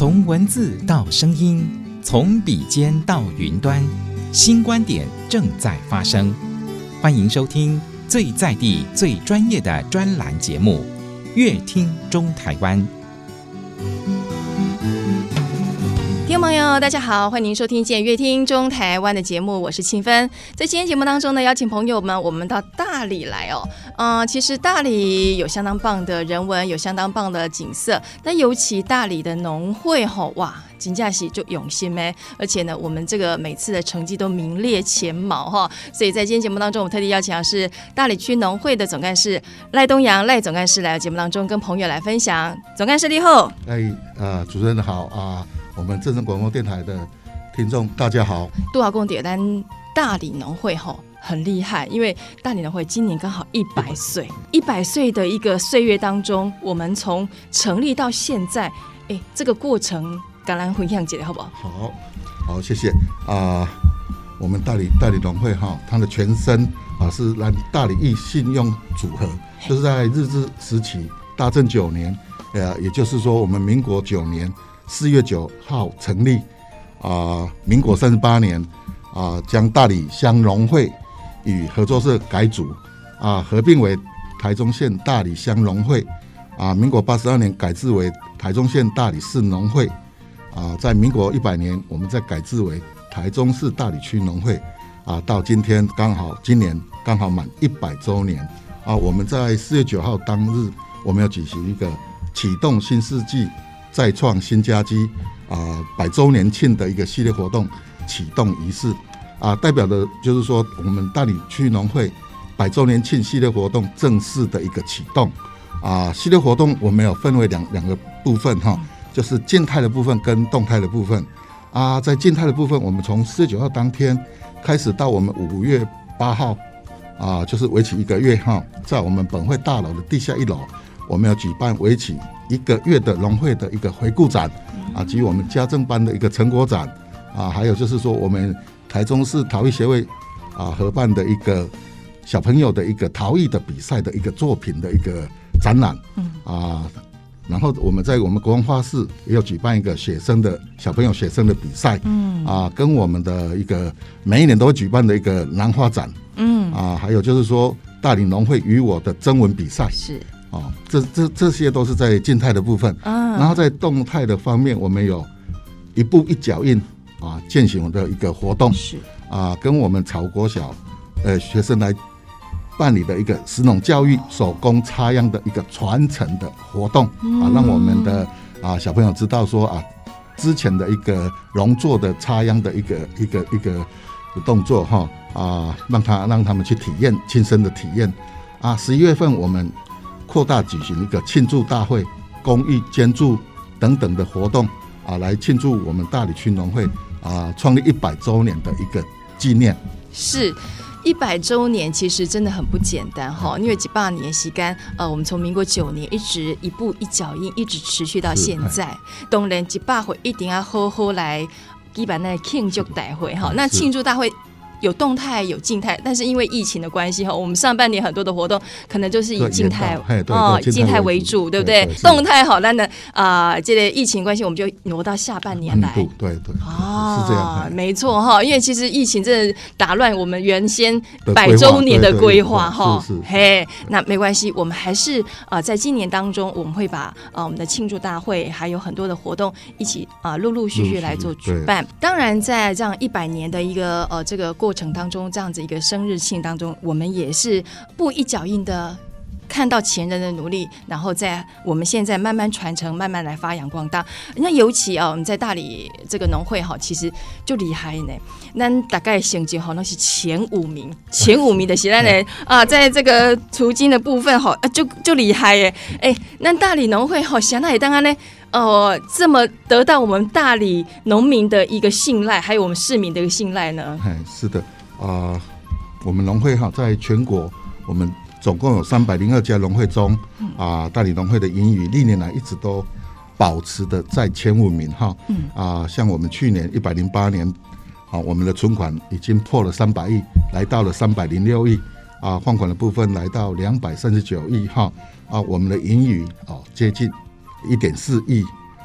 从文字到声音，从笔尖到云端，新观点正在发生。欢迎收听最在地、最专业的专栏节目《乐听中台湾》。 听众朋友大家好，欢迎您收听今天乐听中台湾的节目，我是庆芬。在今天节目当中呢，邀请朋友们我们到大理来哦。其实大理有相当棒的人文，有相当棒的景色，那尤其大理的农会哇，真的是就用心咩，而且呢，我们这个每次的成绩都名列前茅哈。所以在今天节目当中，我们特地邀请的是大理区农会的总干事赖东阳赖总干事来到节目当中跟朋友来分享。总干事你好。 主持人好啊。我们正声广播电台的听众大家好。 杜华公点单大理农会很厉害，因为大理农会今年刚好100岁，100岁的一个岁月当中，我们从成立到现在，这个过程感恩分享一下好不好？ 好，谢谢我们大理农会它的前身是大理义信用组合，就是在日治时期大正9年，也就是说我们民国9年4月9号成立，民国38年将大理乡农会与合作社改组，合并为台中县大理乡农会，民国82年改制为台中县大理市农会，在民国100年我们再改制为台中市大理区农会，到今年刚好满100周年，我们在4月9号当日，我们要举行一个启动新世纪再创新佳绩100周年庆的一个系列活动启动仪式，代表的就是说我们大理区农会100周年庆系列活动正式的一个启动。系列活动我们有分为两个部分就是静态的部分跟动态的部分。在静态的部分，我们从4月9号当天开始到我们5月8号就是为期1个月在我们本会大楼的地下1楼，我们要举办为期1个月的农会的一个回顾展及我们家政班的一个成果展还有就是说我们台中市陶艺协会合办的一个小朋友的一个陶艺的比赛的一个作品的一个展览然后我们在我们国文画室也有举办一个小朋友写生的比赛跟我们的一个每一年都会举办的一个兰花展还有就是说大理农会与我的征文比赛是这些都是在静态的部分然后在动态的方面，我们有一步一脚印践行的一个活动是跟我们草国小学生来办理的一个食农教育手工插秧的一个传承的活动让我们的小朋友知道说之前的一个农作的插秧的一个动作让他们去体验亲身的体验11月份我们扩大举行一个庆祝大会、公益捐助等等的活动来庆祝我们大理区农会创立100周年的一个纪念。 是100周年其实真的很不简单因为18年的时间我们从民国9年一直一步一脚印一直持续到现在，当然100回一定要好好来举办那庆祝大会那庆祝大会有动态有静态，但是因为疫情的关系我们上半年很多的活动可能就是以静态静态为主，对不对？动态那呢这个疫情关系我们就挪到下半年来。 对是这样没错因为其实疫情真的打乱我们原先100周年的规划那没关系，我们还是在今年当中我们会把我们的庆祝大会还有很多的活动一起陆陆续续来做举办。当然在这样100年的一个这个过程当中，这样子一个生日庆当中，我们也是步一脚印的看到前人的努力，然后在我们现在慢慢传承，慢慢来发扬光大。那尤其我们在大理这个农会其实就厉害呢，那大概成绩那是前5名的，现在呢在这个除金的部分就厉害耶。那大理农会现在也当然呢这么得到我们大理农民的一个信赖，还有我们市民的一个信赖呢？ 是的我们农会在全国我们总共有302家农会中大理农会的盈余历年来一直都保持的在前5名像我们去年108年我们的存款已经破了300亿，来到了306亿放款的部分来到239亿我们的盈余接近1.4亿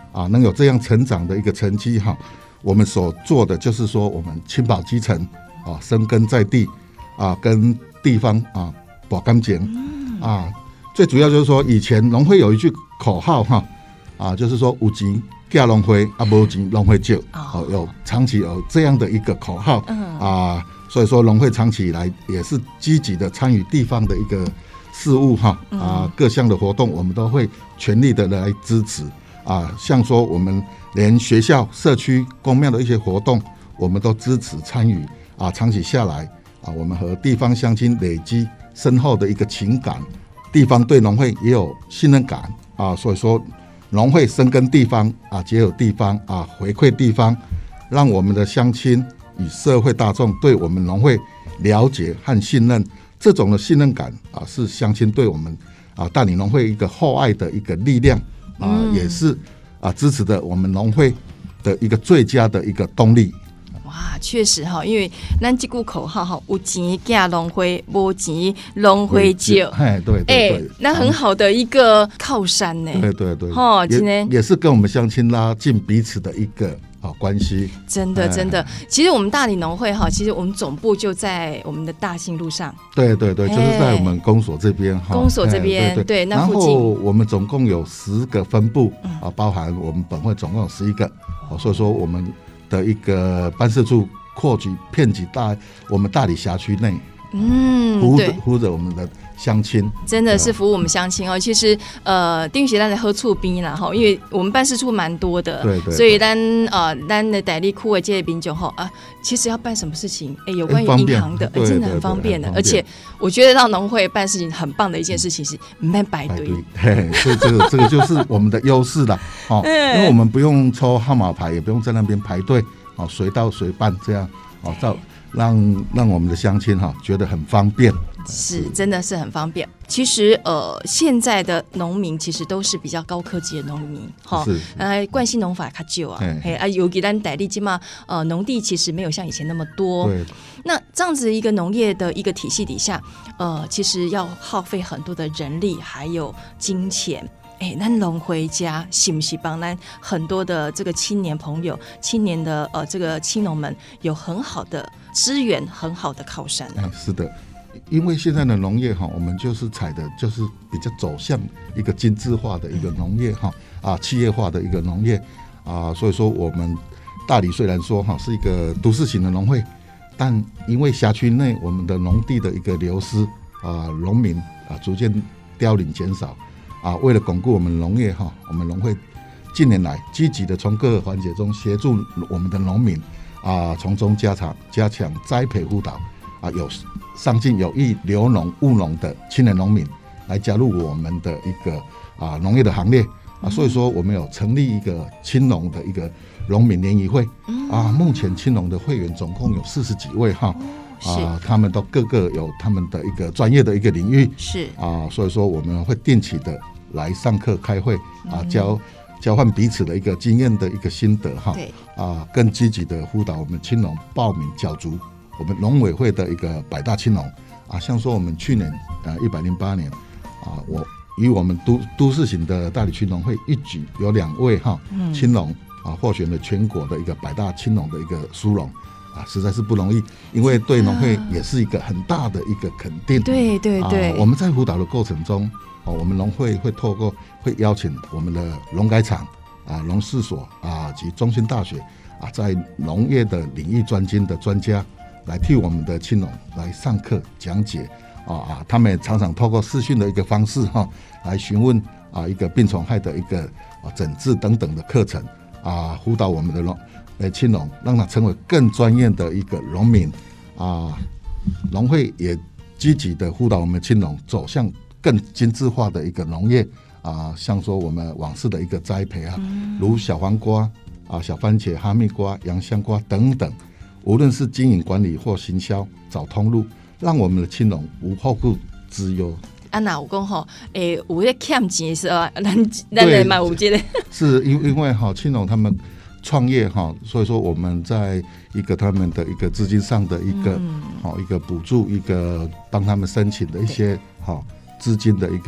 能有这样成长的一个成绩哈，我们所做的就是说，我们亲保基层深耕在地跟地方保感情最主要就是说，以前农会有一句口号就是说有钱嫁农会没钱农会借有长期有这样的一个口号所以说农会长期以来也是积极的参与地方的一个事务各项的活动我们都会全力的来支持像说我们连学校社区公庙的一些活动我们都支持参与长期下来我们和地方乡亲累积深厚的一个情感，地方对农会也有信任感所以说农会深耕地方结合地方回馈地方，让我们的乡亲与社会大众对我们农会了解和信任，这种的信任感是乡亲对我们大里农会一个厚爱的一个力量也是支持的我们农会的一个最佳的一个动力。 哇，确实因为咱这句口号有钱嫁农会，没钱农会借， 对， 那很好的一个靠山呢。 对，也是跟我们乡亲拉近彼此的一个关系。真的， 其实我们大里农会其实我们总部就在我们的大兴路上。 对，就是在我们公所这边。 公所这边，对，那附近。 然后我们总共有10个分部包含我们本会总共有11个所以说我们的一个办事处扩局遍及我们大里辖区内，服务着我们的乡亲， 真的是服务我们乡亲其实丁学咱的喝醋边啦因为我们办事处蛮多的， 对， 所以咱的代理库的这些民众其实要办什么事情有关于银行的真的很方便的，而且我觉得让农会办事情很棒的一件事情是不用排队， 所以这个就是我们的优势啦因为我们不用抽号码牌，也不用在那边排队随到随办这样让我们的乡亲觉得很方便， 是真的是很方便。其实现在的农民其实都是比较高科技的农民惯性农法较少尤其咱台里现在农地其实没有像以前那么多， 对， 那这样子一个农业的一个体系底下其实要耗费很多的人力还有金钱咱农会家是不是帮咱很多的这个青年朋友青年的这个青农们有很好的资源很好的靠山是的，因为现在的农业我们就是采的就是比较走向一个精致化的一个农业企业化的一个农业所以说我们大里虽然说是一个都市型的农会，但因为辖区内我们的农地的一个流失农民逐渐凋零减少为了巩固我们农业我们农会近年来积极的从各个环节中协助我们的农民从中加强栽培辅导有上进有意留农务农的青年农民来加入我们的一个农业的行列所以说我们有成立一个青农的一个农民联谊会目前青农的会员总共有40几位他们都各个有他们的一个专业的一个领域是所以说我们会定期的来上课开会交换彼此的一个经验的一个心得更积极的辅导我们青农报名角逐我们农委会的一个100大青农像说我们去年108年我以我们都市型的大里区农会一举有2位青农获选了全国的一个100大青农的一个殊荣实在是不容易，因为对农会也是一个很大的一个肯定。 对， 我们在辅导的过程中我们农会会邀请我们的农改场农事所及中兴大学在农业的领域专精的专家来替我们的青农来上课讲解他们也常常透过视讯的一个方式来询问一个病虫害的一个诊治等等的课程辅导我们的青农，让他成为更专业的一个农民农会也积极的辅导我们青农走向更精致化的一个农业像说我们往事的一个栽培如小黄瓜小番茄、哈密瓜、洋香瓜等等，无论是经营管理或行销找通路，让我们的青农无后顾之忧。 那我讲有在欠钱是吧？咱来买有这个是因为青农他们创业所以说我们在一个他们的一个资金上的一个补助，一个帮他们申请的一些资金的一个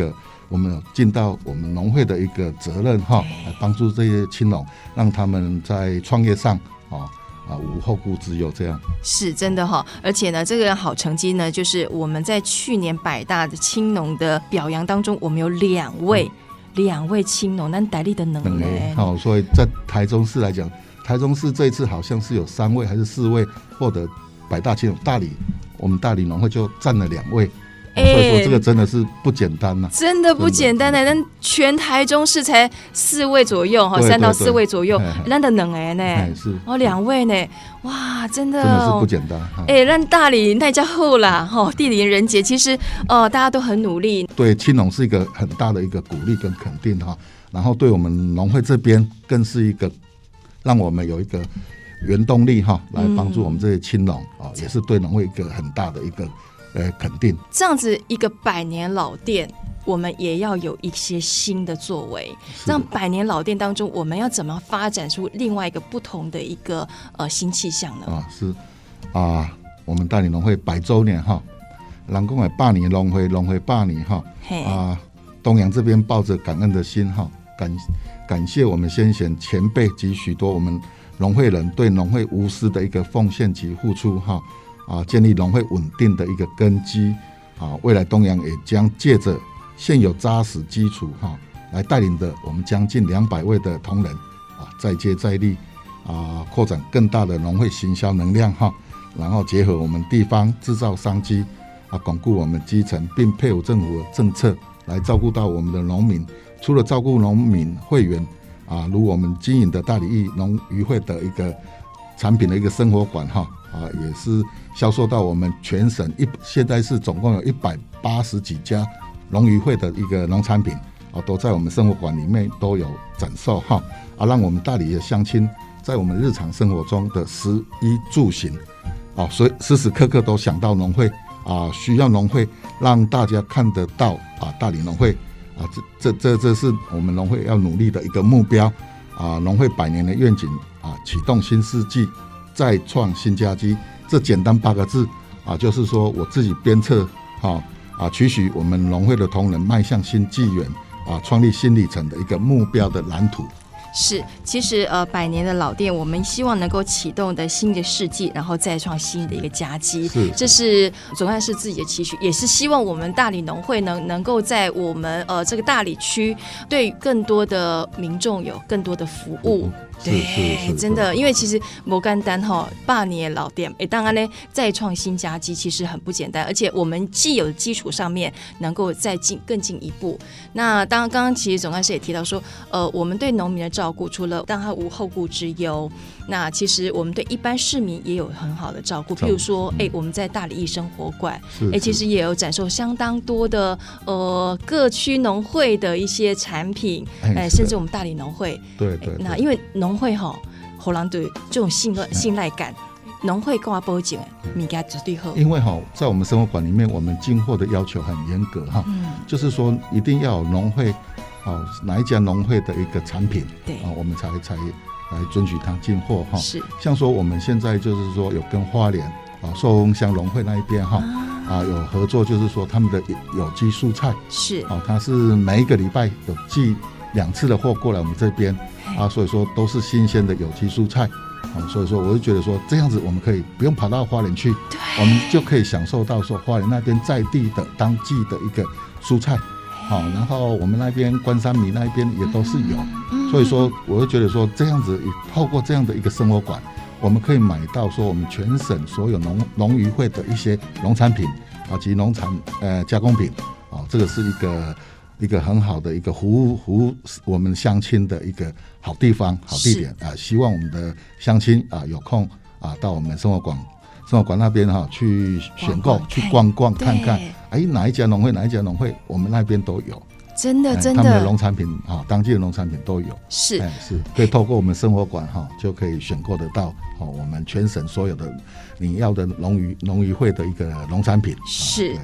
我们有尽到我们农会的一个责任哈，来帮助这些青农，让他们在创业上无后顾之忧，这样是真的哈。而且呢，这个好成绩呢，就是我们在去年百大的青农的表扬当中，我们有两位青农，咱台里的能力好，所以在台中市来讲，台中市这一次好像是有3位还是4位获得百大青农，我们大里农会就占了2位。所以说这个真的是不简单啊， 真的不简单的。那全台中市才4位左右哈，3到4位左右，咱的2个呢， 是 2位呢，哇，真的是不简单。 咱大理那叫好啦，地灵人杰，其实大家都很努力，对青农是一个很大的一个鼓励跟肯定哈。然后对我们农会这边更是一个让我们有一个原动力哈，来帮助我们这些青农也是对农会一个很大的一个肯定。 这样子一个100年老店，我们也要有一些新的作为。这样100年老店当中，我们要怎么发展出另外一个不同的一个新气象呢？ 我们大里农会100周年哈，人讲的100年农会100年哈，东阳这边抱着感恩的心哈，感谢我们先贤前辈及许多我们农会人对农会无私的一个奉献及付出哈。建立农会稳定的一个根基未来东阳也将借着现有扎实基础来带领的我们将近200位的同仁再接再厉扩展更大的农会行销能量然后结合我们地方制造商机巩固我们基层，并配合政府的政策来照顾到我们的农民。除了照顾农民会员如我们经营的大里义农渔会的一个产品的一个生活馆也是销售到我们全省现在是总共有180几家农渔会的一个农产品都在我们生活馆里面都有展售让我们大里的乡亲在我们日常生活中的食衣住行所以时时刻刻都想到农会需要农会让大家看得到大里农会这是我们农会要努力的一个目标农会100年的愿景启动新世纪，再创新佳绩。这简单8个字就是说我自己鞭策期许我们农会的同仁迈向新纪元创立新里程的一个目标的蓝图。 是，其实100年的老店，我们希望能够启动的新的世纪，然后再创新的一个佳绩。这是总干事自己的期许，也是希望我们大里农会能够在我们这个大里区，对更多的民众有更多的服务。对，真的，因为其实不简单100年老店，当然呢，再创新佳绩其实很不简单，而且我们既有的基础上面能够再更进一步。那刚刚其实总干事也提到说，我们对农民的照顾，除了让他无后顾之忧，那其实我们对一般市民也有很好的照顾。譬如说，我们在大里义生活馆，其实也有展售相当多的各区农会的一些产品，甚至我们大里农会， 对， 那因为农会给人对这种信赖感，农会跟我保证物件绝对好。 因为在我们生活馆里面，我们进货的要求很严格就是说一定要有农会哪一家农会的一个产品，我们才来准许它进货是， 像说我们现在就是说有跟花莲寿丰乡农会那一边有合作，就是说他们的有机蔬菜是它是每一个礼拜有寄2次的货过来我们这边所以说都是新鲜的有机蔬菜所以说我就觉得说这样子我们可以不用跑到花莲去，我们就可以享受到说花莲那边在地的当季的一个蔬菜然后我们那边关山米那边也都是有所以说我就觉得说这样子透过这样的一个生活馆，我们可以买到说我们全省所有农渔会的一些农产品及农产加工品这个是一个很好的一个服务我们乡亲的一个好地方好地点希望我们的乡亲有空到我们生活馆那边去选购去逛逛看看哪一家农会我们那边都有， 真的他们的农产品当季的农产品都有， 是可以透过我们生活馆就可以选购得到我们全省所有的你要的农渔会的一个农产品是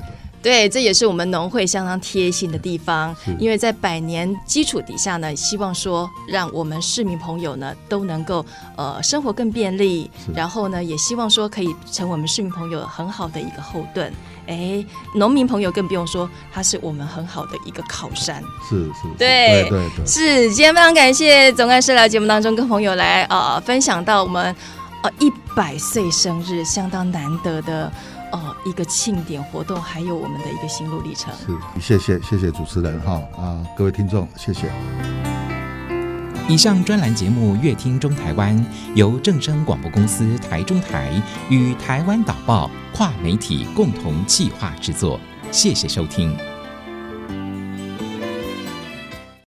对，这也是我们农会相当贴心的地方，因为在100年基础底下呢，希望说让我们市民朋友呢都能够生活更便利，然后呢也希望说可以成为我们市民朋友很好的一个后盾。农民朋友更不用说，他是我们很好的一个靠山。 是， 对，是。今天非常感谢总干事来节目当中跟朋友来分享到我们100岁生日相当难得的一个庆典活动，还有我们的一个心路历程。 是，谢谢主持人各位听众，谢谢。 以上专栏节目《乐听中台湾》由正声广播公司台中台与台湾导报跨媒体共同企划制作，谢谢收听。